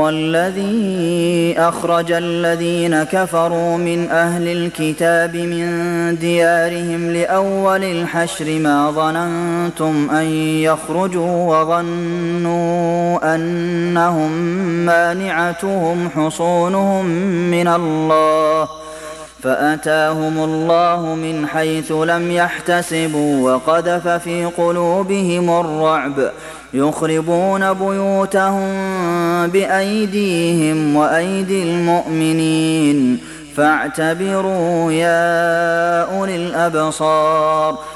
هُوَ الَّذِي أَخْرَجَ الَّذِينَ كَفَرُوا مِنْ أَهْلِ الْكِتَابِ مِنْ دِيَارِهِمْ لِأَوَّلِ الْحَشْرِ مَا ظَنَنتُمْ أَن يَخْرُجُوا وَظَنُّوا أَنَّهُم مَّانِعَتُهُمْ حُصُونُهُم مِّنَ اللَّهِ فَأَتَاهُمُ اللَّهُ مِنْ حَيْثُ لَمْ يَحْتَسِبُوا وَقَذَفَ فِي قُلُوبِهِمُ الرُّعْبَ يُخْرِبُونَ بُيُوتَهُم بِأَيْدِيهِمْ وَأَيْدِي الْمُؤْمِنِينَ فَاعْتَبِرُوا يَا أُولِي الْأَبْصَارِ